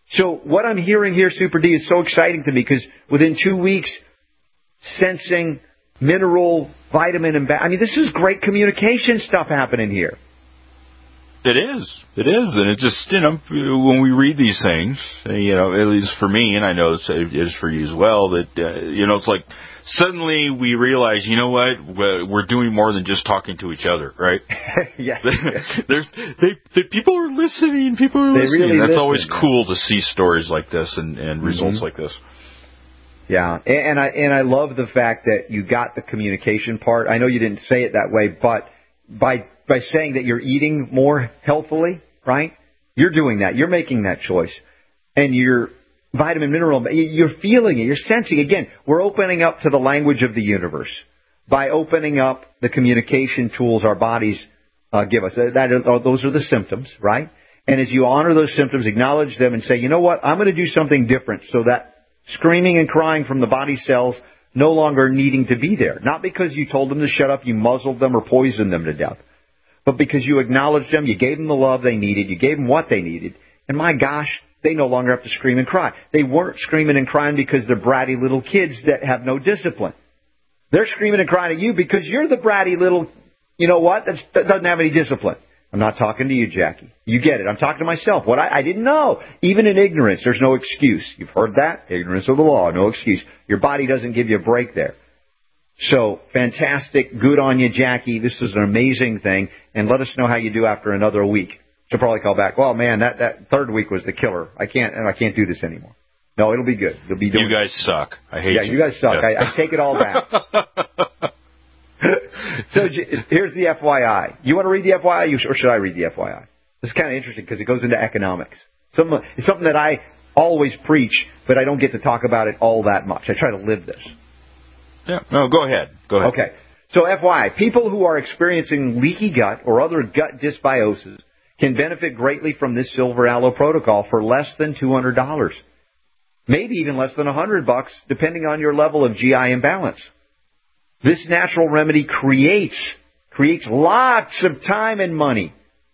So what I'm hearing here, Super D, is so exciting to me because within two weeks, sensing mineral, vitamin, and ba- I mean, this is great communication stuff happening here.
It is. It is. And it just, you know, when we read these things, you know, at least for me, and I know it's, it is for you as well, that, uh, you know, it's like suddenly we realize, you know what, we're doing more than just talking to each other, right?
Yes.
There's, they, they, people are listening. People are
they
listening.
Really
That's
listen,
always
yeah.
cool to see stories like this and, and
mm-hmm.
results like this.
Yeah, and I and I love the fact that you got the communication part. I know you didn't say it that way, but by by saying that you're eating more healthily, right? You're doing that. You're making that choice. And your vitamin, mineral, you're feeling it. You're sensing. Again, we're opening up to the language of the universe by opening up the communication tools our bodies uh, give us. That is, those are the symptoms, right? And as you honor those symptoms, acknowledge them and say, you know what, I'm going to do something different so that screaming and crying from the body cells no longer needing to be there. Not because you told them to shut up, you muzzled them or poisoned them to death, but because you acknowledged them, you gave them the love they needed, you gave them what they needed, and my gosh, they no longer have to scream and cry. They weren't screaming and crying because they're bratty little kids that have no discipline. They're screaming and crying at you because you're the bratty little, you know what, that's, that doesn't have any discipline. I'm not talking to you, Jackie. You get it. I'm talking to myself. What I, I didn't know. Even in ignorance, there's no excuse. You've heard that? Ignorance of the law, no excuse. Your body doesn't give you a break there. So, fantastic. Good on you, Jackie. This is an amazing thing. And let us know how you do after another week. She'll probably call back, well, man, that, that third week was the killer. I can't, I can't do this anymore. No, it'll be good. You'll be doing
You guys it. suck. I hate
yeah,
you.
Yeah, you guys suck.
Yeah.
I, I take it all back. So here's the F Y I. You want to read the F Y I, or should I read the F Y I? This is kind of interesting because it goes into economics. Some, it's something that I always preach, but I don't get to talk about it all that much. I try to live this.
Yeah. No, go ahead. Go ahead.
Okay. So F Y I, people who are experiencing leaky gut or other gut dysbiosis can benefit greatly from this Silver Aloe protocol for less than two hundred dollars. Maybe even less than one hundred bucks, depending on your level of G I imbalance. This natural remedy creates, creates lots of time and money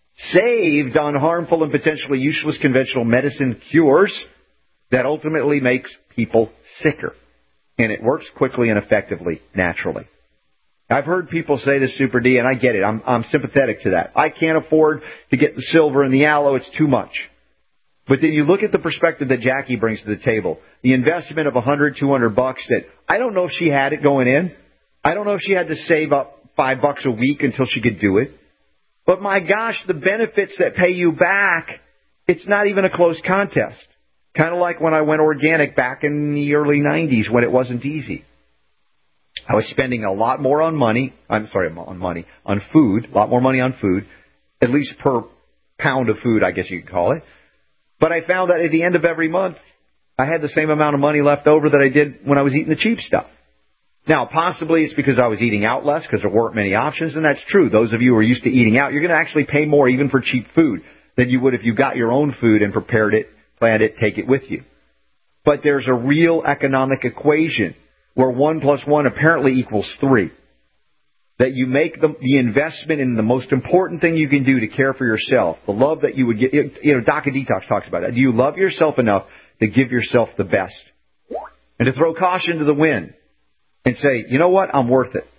saved on harmful and potentially useless conventional medicine cures that ultimately makes people sicker. And it works quickly and effectively, naturally. I've heard people say this, Super D, and I get it. I'm, I'm sympathetic to that. I can't afford to get the silver and the aloe. It's too much. But then you look at the perspective that Jackie brings to the table. The investment of one hundred, two hundred bucks that I don't know if she had it going in. I don't know if she had to save up five bucks a week until she could do it. But my gosh, the benefits that pay you back, it's not even a close contest. Kind of like when I went organic back in the early nineties when it wasn't easy. I was spending a lot more on money. I'm sorry, on money, on food, a lot more money on food, at least per pound of food, I guess you could call it. But I found that at the end of every month, I had the same amount of money left over that I did when I was eating the cheap stuff. Now, possibly it's because I was eating out less because there weren't many options, and that's true. Those of you who are used to eating out, you're going to actually pay more even for cheap food than you would if you got your own food and prepared it, planned it, take it with you. But there's a real economic equation where one plus one apparently equals three. That you make the, the investment in the most important thing you can do to care for yourself, the love that you would get. You know, Doc and Detox talks about that. Do you love yourself enough to give yourself the best? And to throw caution to the wind. And say, you know what, I'm worth it.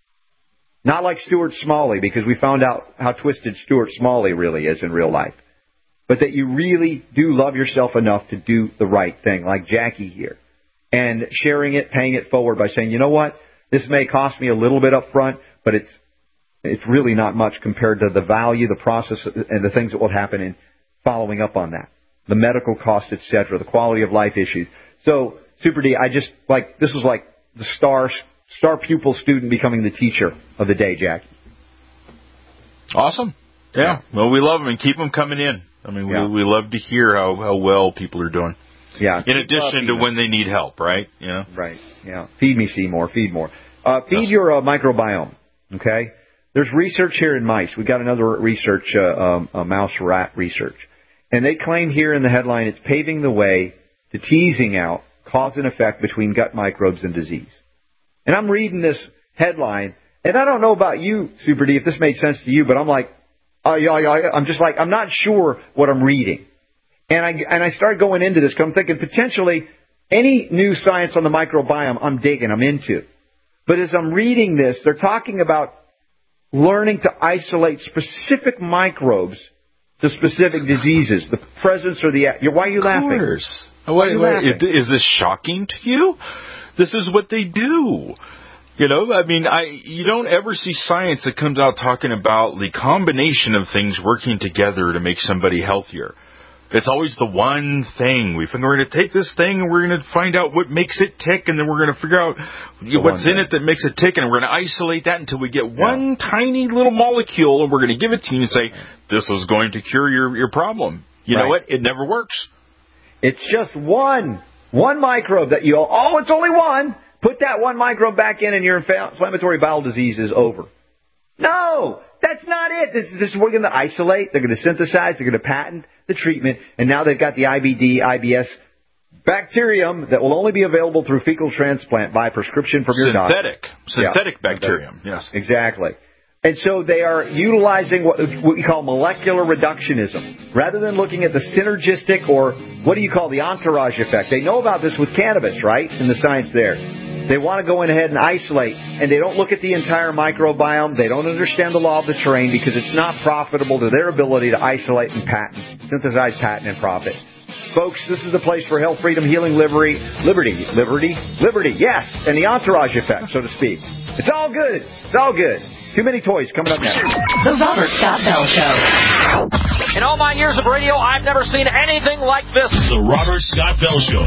Not like Stuart Smalley, because we found out how twisted Stuart Smalley really is in real life. But that you really do love yourself enough to do the right thing, like Jackie here. And sharing it, paying it forward by saying, you know what, this may cost me a little bit up front, but it's it's really not much compared to the value, the process, and the things that will happen in following up on that. The medical costs, et cetera, the quality of life issues. So, Super D, I just, like, this is like the star star pupil student becoming the teacher of the day, Jackie.
Awesome. Yeah. yeah. Well, we love them and keep them coming in. I mean, yeah. we we love to hear how, how well people are doing.
Yeah.
In addition to when they need help, right? Yeah.
Right. Yeah. Feed me, Seymour. Feed more. Uh, feed yes. your uh, microbiome. Okay. There's research here in mice. We got another research, uh, um, uh, mouse rat research, and they claim here in the headline it's paving the way to teasing out cause and effect between gut microbes and disease. And I'm reading this headline, and I don't know about you, Super D, if this made sense to you, but I'm like, uh, yeah, yeah, I'm just like, I'm not sure what I'm reading. And I, and I started going into this because I'm thinking potentially any new science on the microbiome I'm digging, I'm into. But as I'm reading this, they're talking about learning to isolate specific microbes to specific diseases, the presence or the... Why are you laughing?
Of course. Why are you laughing? Is this shocking to you? This is what they do. You know, I mean, I you don't ever see science that comes out talking about the combination of things working together to make somebody healthier. It's always the one thing. We think we're going to take this thing and we're going to find out what makes it tick, and then we're going to figure out the what's in it that makes it tick, and we're going to isolate that until we get one yeah. tiny little molecule, and we're going to give it to you and say, this is going to cure your, your problem. You right. know what? It never works.
It's just one. One microbe that you, oh, it's only one. Put that one microbe back in and your inflammatory bowel disease is over. No, that's not it. This, this is we're going to isolate. They're going to synthesize. They're going to patent the treatment. And now they've got the I B D, I B S bacterium that will only be available through fecal transplant by prescription from your doctor.
Synthetic. Synthetic yeah. bacterium, yes.
Exactly. And so they are utilizing what, what we call molecular reductionism. Rather than looking at the synergistic or what do you call the entourage effect. They know about this with cannabis, right, in the science there. They want to go in ahead and isolate, and they don't look at the entire microbiome. They don't understand the law of the terrain because it's not profitable to their ability to isolate and patent, synthesize, patent, and profit. Folks, this is the place for health, freedom, healing, liberty, liberty, liberty, liberty, yes, and the entourage effect, so to speak. It's all good. It's all good. Too many toys coming up next.
The Robert Scott Bell Show.
In all my years of radio, I've never seen anything like this.
The Robert Scott Bell Show.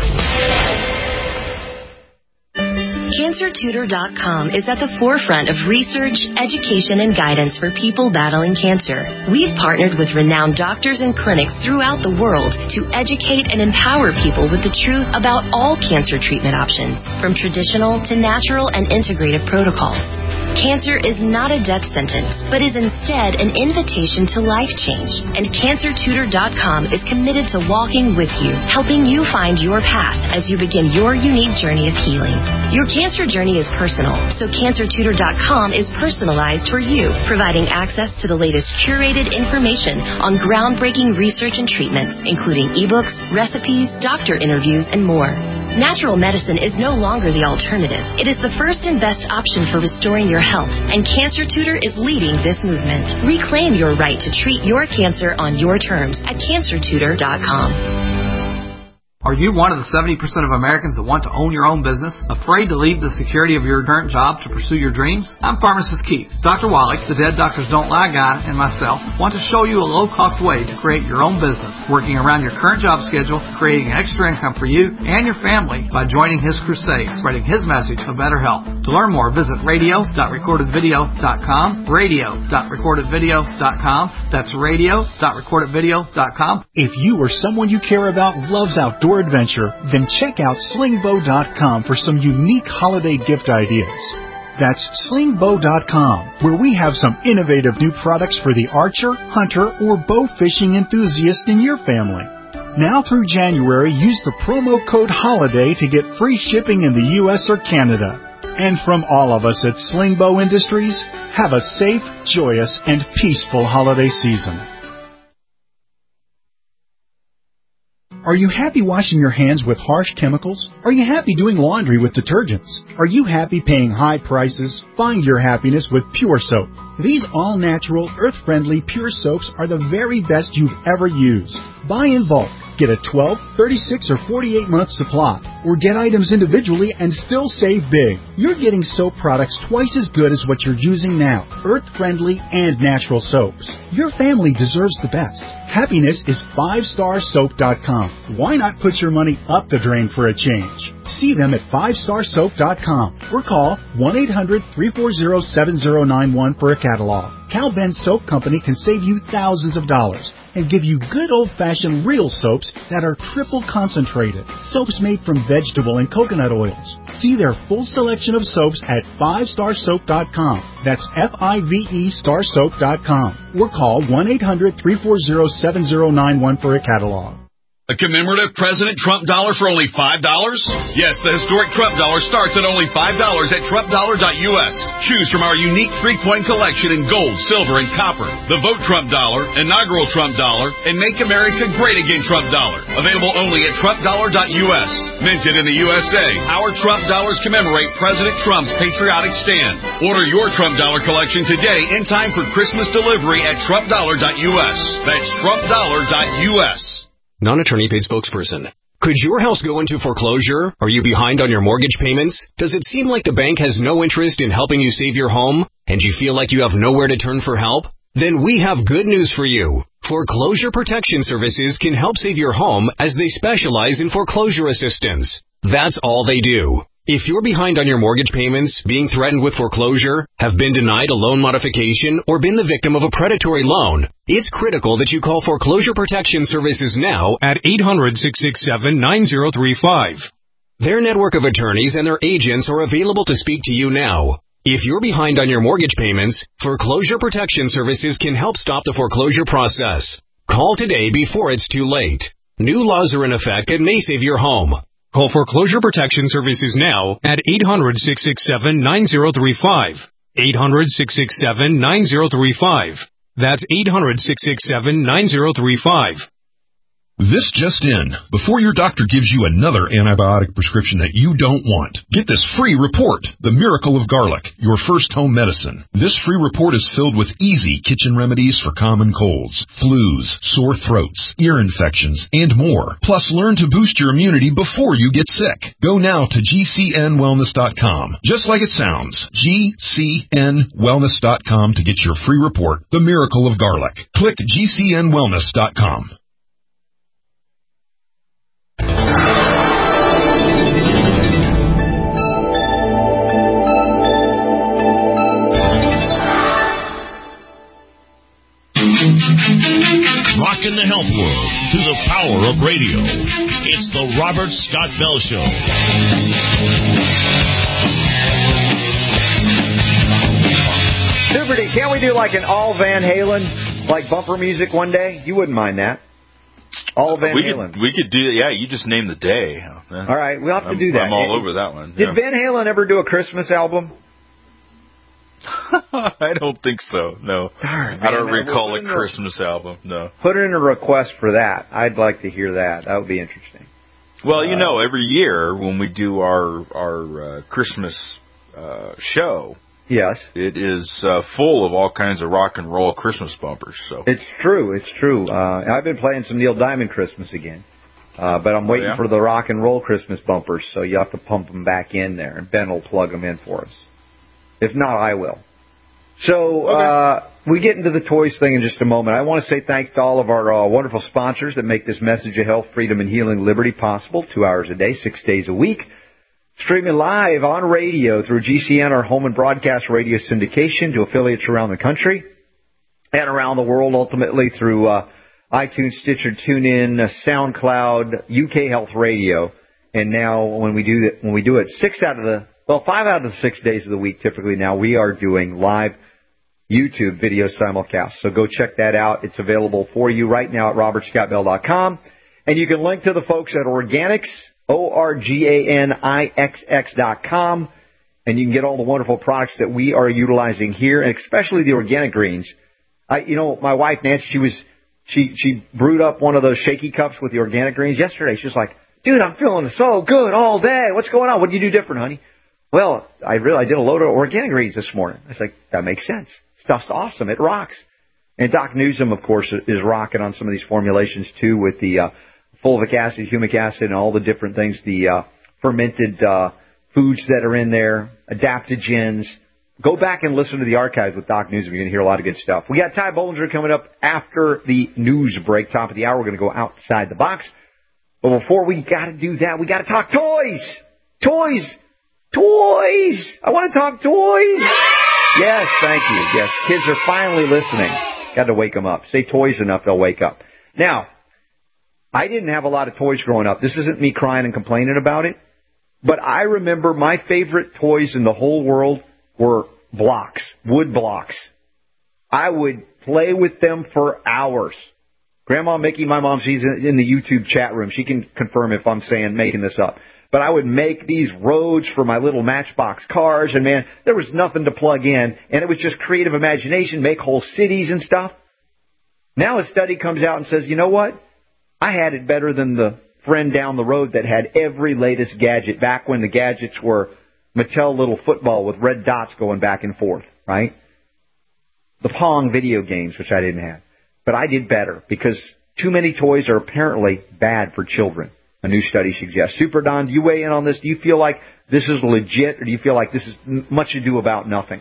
Cancer Tutor dot com is at the forefront of research, education, and guidance for people battling cancer. We've partnered with renowned doctors and clinics throughout the world to educate and empower people with the truth about all cancer treatment options, from traditional to natural and integrative protocols. Cancer is not a death sentence, but is instead an invitation to life change. And Cancer Tutor dot com is committed to walking with you, helping you find your path as you begin your unique journey of healing. Your cancer journey is personal, so Cancer Tutor dot com is personalized for you, providing access to the latest curated information on groundbreaking research and treatments, including ebooks, recipes, doctor interviews, and more. Natural medicine is no longer the alternative. It is the first and best option for restoring your health, and Cancer Tutor is leading this movement. Reclaim your right to treat your cancer on your terms at Cancer Tutor dot com.
Are you one of the seventy percent of Americans that want to own your own business, afraid to leave the security of your current job to pursue your dreams? I'm Pharmacist Keith. Doctor Wallach, the Dead Doctors Don't Lie guy, and myself want to show you a low-cost way to create your own business, working around your current job schedule, creating extra income for you and your family by joining his crusade, spreading his message of better health. To learn more, visit radio dot recorded video dot com, radio dot recorded video dot com. That's radio dot recorded video dot com.
If you or someone you care about loves outdoor adventure, then check out sling bow dot com for some unique holiday gift ideas. That's sling bow dot com, where we have some innovative new products for the archer, hunter, or bow fishing enthusiast in your family. Now through January, use the promo code HOLIDAY to get free shipping in the U S or Canada. And from all of us at Sling Bow Industries, have a safe, joyous, and peaceful holiday season. Are you happy washing your hands with harsh chemicals? Are you happy doing laundry with detergents? Are you happy paying high prices? Find your happiness with Pure Soap. These all-natural, earth-friendly Pure Soaps are the very best you've ever used. Buy in bulk. Get a twelve, thirty-six, or forty-eight month supply. Or get items individually and still save big. You're getting soap products twice as good as what you're using now. Earth-friendly and natural soaps. Your family deserves the best. Happiness is five star soap dot com. Why not put your money up the drain for a change? See them at five star soap dot com or call one eight hundred, three four zero, seven zero nine one for a catalog. Cal Ben Soap Company can save you thousands of dollars and give you good old-fashioned real soaps that are triple concentrated. Soaps made from vegetable and coconut oils. See their full selection of soaps at five star soap dot com. That's F I V E star soap dot com. Or call one eight hundred, three four zero, seven zero nine one for a catalog.
A commemorative President Trump dollar for only five dollars? Yes, the historic Trump dollar starts at only five dollars at trump dollar dot U S. Choose from our unique three-point collection in gold, silver, and copper. The Vote Trump dollar, inaugural Trump dollar, and Make America Great Again Trump dollar. Available only at trump dollar dot U S. Minted in the U S A, our Trump dollars commemorate President Trump's patriotic stand. Order your Trump dollar collection today in time for Christmas delivery at trump dollar dot U S. That's trump dollar dot U S.
Non-attorney paid spokesperson. Could your house go into foreclosure? Are you behind on your mortgage payments? Does it seem like the bank has no interest in helping you save your home, and you feel like you have nowhere to turn for help? Then we have good news for you. Foreclosure Protection Services can help save your home as they specialize in foreclosure assistance. That's all they do. If you're behind on your mortgage payments, being threatened with foreclosure, have been denied a loan modification, or been the victim of a predatory loan, it's critical that you call Foreclosure Protection Services now at eight hundred, six six seven, nine zero three five. Their network of attorneys and their agents are available to speak to you now. If you're behind on your mortgage payments, Foreclosure Protection Services can help stop the foreclosure process. Call today before it's too late. New laws are in effect that may save your home. Call Foreclosure Protection Services now at eight hundred, six six seven, nine zero three five. eight hundred, six six seven, nine zero three five. That's eight hundred, six six seven, nine zero three five.
This just in. Before your doctor gives you another antibiotic prescription that you don't want, get this free report, The Miracle of Garlic, your first home medicine. This free report is filled with easy kitchen remedies for common colds, flus, sore throats, ear infections, and more. Plus, learn to boost your immunity before you get sick. Go now to G C N wellness dot com. Just like it sounds, G C N wellness dot com to get your free report, The Miracle of Garlic. Click G C N wellness dot com.
Rocking the health world through the power of radio. It's the Robert Scott Bell Show.
Super D, can't we do like an all Van Halen, like bumper music one day? You wouldn't mind that. All Van
we
Halen.
Could, we could do, yeah, you just name the day.
All right, we'll have to
I'm,
do that.
I'm all over that one.
Did
yeah.
Van Halen ever do a Christmas album?
I don't think so, no.
Darn,
I don't
man,
recall
we'll
a Christmas a, album, no.
Put in a request for that. I'd like to hear that. That would be interesting.
Well, you uh, know, every year when we do our, our uh, Christmas uh, show,
yes,
it is uh, full of all kinds of rock and roll Christmas bumpers. So
it's true, it's true. Uh, I've been playing some Neil Diamond Christmas again, uh, but I'm waiting oh, yeah? for the rock and roll Christmas bumpers, so you have to pump them back in there, and Ben will plug them in for us. If not, I will. So okay. uh, we get into the toys thing in just a moment. I want to say thanks to all of our uh, wonderful sponsors that make this message of health, freedom, and healing liberty possible, two hours a day, six days a week. Streaming live on radio through G C N, our home and broadcast radio syndication, to affiliates around the country and around the world, ultimately through uh, iTunes, Stitcher, TuneIn, uh, SoundCloud, U K Health Radio. And now when we do it, when we do it six out of the, well, five out of the six days of the week, typically now, we are doing live YouTube video simulcast. So go check that out. It's available for you right now at robert scott bell dot com. And you can link to the folks at Organix, O R G A N I X X dot com, and you can get all the wonderful products that we are utilizing here, and especially the organic greens. I, you know, my wife, Nancy, she was, she, she brewed up one of those shaky cups with the organic greens yesterday. She was like, dude, I'm feeling so good all day. What's going on? What did you do different, honey? Well, I really, I did a load of organic greens this morning. I was like, that makes sense. Stuff's awesome. It rocks. And Doc Newsom, of course, is rocking on some of these formulations, too, with the uh, fulvic acid, humic acid, and all the different things, the uh, fermented uh, foods that are in there, adaptogens. Go back and listen to the archives with Doc Newsom. You're going to hear a lot of good stuff. We got Ty Bollinger coming up after the news break, top of the hour. We're going to go outside the box. But before we got to do that, we got to talk toys. Toys. Toys. I want to talk toys. Yes, thank you. Yes, kids are finally listening. Got to wake them up. Say toys enough, they'll wake up. Now, I didn't have a lot of toys growing up. This isn't me crying and complaining about it. But I remember my favorite toys in the whole world were blocks, wood blocks. I would play with them for hours. Grandma Mickey, my mom, she's in the YouTube chat room. She can confirm if I'm saying, making this up. But I would make these roads for my little Matchbox cars, and, man, there was nothing to plug in, and it was just creative imagination, make whole cities and stuff. Now a study comes out and says, you know what? I had it better than the friend down the road that had every latest gadget back when the gadgets were Mattel little football with red dots going back and forth, right? The Pong video games, which I didn't have. But I did better because too many toys are apparently bad for children, a new study suggests. Super Don, do you weigh in on this? Do you feel like this is legit, or do you feel like this is much ado about nothing?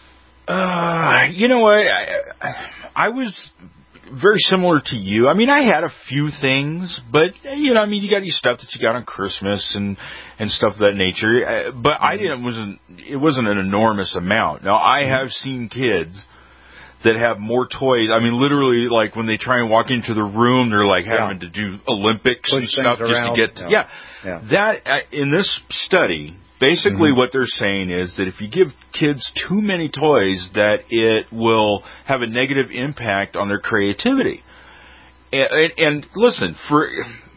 Uh, you know what? I, I was very similar to you. I mean, I had a few things, but, you know, I mean, you got your stuff that you got on Christmas and, and stuff of that nature. But I didn't, it wasn't, it wasn't an enormous amount. Now, I have seen kids that have more toys. I mean, literally, like, when they try and walk into the room, they're, like, having yeah. to do Olympics Push and stuff just around. to get to, yeah. yeah. yeah. That, in this study, basically, mm-hmm. what they're saying is that if you give kids too many toys, that it will have a negative impact on their creativity. And, and, and listen, for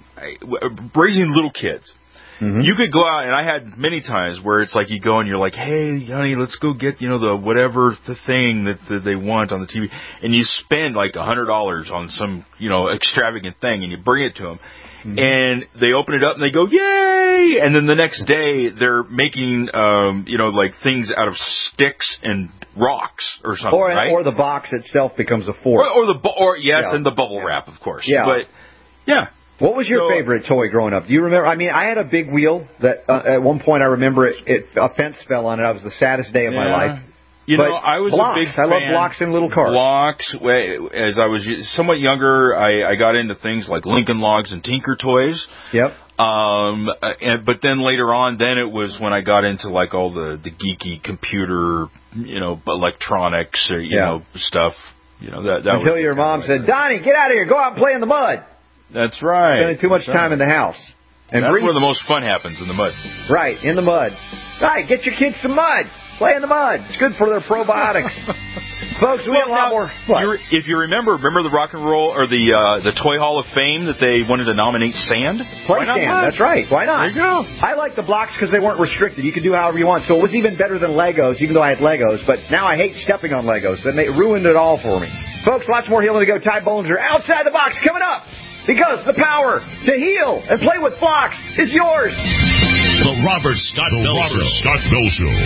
raising little kids, mm-hmm. you could go out, and I had many times where it's like you go and you're like, hey, honey, let's go get, you know, the whatever the thing that, that they want on the T V, and you spend like a hundred dollars on some, you know, extravagant thing, and you bring it to them. Mm-hmm. And they open it up and they go, yay! And then the next day they're making, um, you know, like things out of sticks and rocks or something,
or,
right?
Or the box itself becomes a fort.
Or, or the, or yes,
yeah.
and the bubble yeah. wrap, of course.
Yeah.
But, yeah.
What was your so, favorite toy growing up? Do you remember? I mean, I had a big wheel that uh, at one point I remember it, it, a fence fell on it. It was the saddest day of
yeah.
my life.
You
but
know, I was
blocks.
a big
I
fan.
love blocks in little cars.
Blocks. As I was somewhat younger, I, I got into things like Lincoln Logs and Tinker Toys.
Yep.
Um, and, but then later on, then it was when I got into like all the, the geeky computer, you know, electronics or, you yeah. know, stuff. You know, that, that
Until
was
your mom said, Donnie, get out of here. Go out and play in the mud.
That's right.
Spending too much
That's
time
right.
in the house.
And That's breathe. where the most fun happens, in the mud.
Right, in the mud. All right, get your kids some mud. Play in the mud. It's good for their probiotics. Folks, we well, have a lot more.
What? If you remember, remember the Rock and Roll, or the uh, the Toy Hall of Fame that they wanted to nominate sand?
Play stand, mud? That's right. Why not?
There you go.
I like the blocks because they weren't restricted. You could do however you want. So it was even better than Legos, even though I had Legos. But now I hate stepping on Legos. They ruined it all for me. Folks, lots more healing to go. Ty Bollinger, Outside the Box, coming up. Because the power to heal and play with blocks is yours.
The Robert Scott the Bell Robert Show. Scott Bell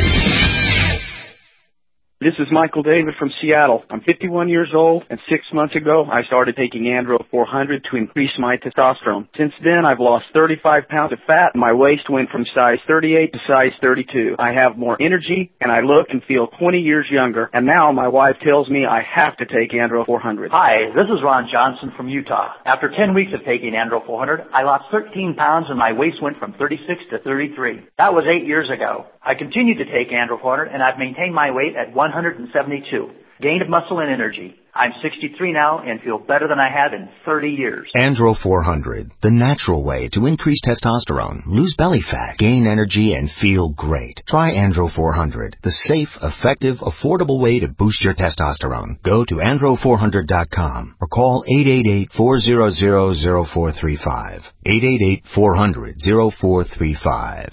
Show.
This is Michael David from Seattle. I'm fifty-one years old, and six months ago, I started taking Andro four hundred to increase my testosterone. Since then, I've lost thirty-five pounds of fat, and my waist went from size thirty-eight to size thirty-two. I have more energy, and I look and feel twenty years younger, and now my wife tells me I have to take Andro four hundred.
Hi, this is Ron Johnson from Utah. After ten weeks of taking Andro four hundred, I lost thirteen pounds, and my waist went from thirty-six to thirty-three. That was eight years ago. I continued to take Andro four hundred, and I've maintained my weight at one hundred seventy-two. Gained muscle and energy. I'm sixty-three now and feel better than I have in thirty years.
Andro four hundred, the natural way to increase testosterone, lose belly fat, gain energy, and feel great. Try Andro four hundred, the safe, effective, affordable way to boost your testosterone. Go to andro four hundred dot com or call eight eight eight, four hundred, zero four three five. eight eight eight, four hundred, zero four three five.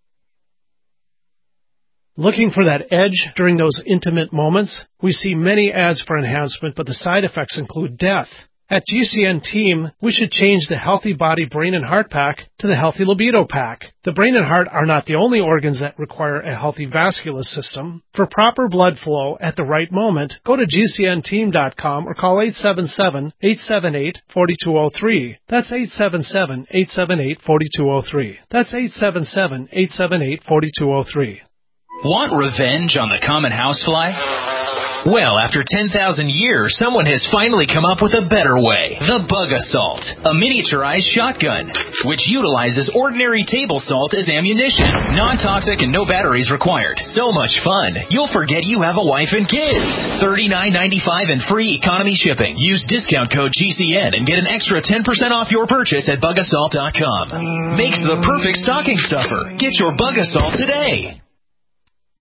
Looking for that edge during those intimate moments? We see many ads for enhancement, but the side effects include death. At G C N Team, we should change the Healthy Body Brain and Heart Pack to the Healthy Libido Pack. The brain and heart are not the only organs that require a healthy vascular system. For proper blood flow at the right moment, go to G C N team dot com or call eight seven seven, eight seven eight, four two zero three. That's eight seven seven, eight seven eight, four two zero three. That's eight seven seven, eight seven eight, four two zero three.
Want revenge on the common housefly? Well, after ten thousand years, someone has finally come up with a better way. The Bug Assault, a miniaturized shotgun, which utilizes ordinary table salt as ammunition. Non-toxic and no batteries required. So much fun, you'll forget you have a wife and kids. thirty-nine ninety-five and free economy shipping. Use discount code G C N and get an extra ten percent off your purchase at bug assault dot com. Makes the perfect stocking stuffer. Get your Bug Assault today.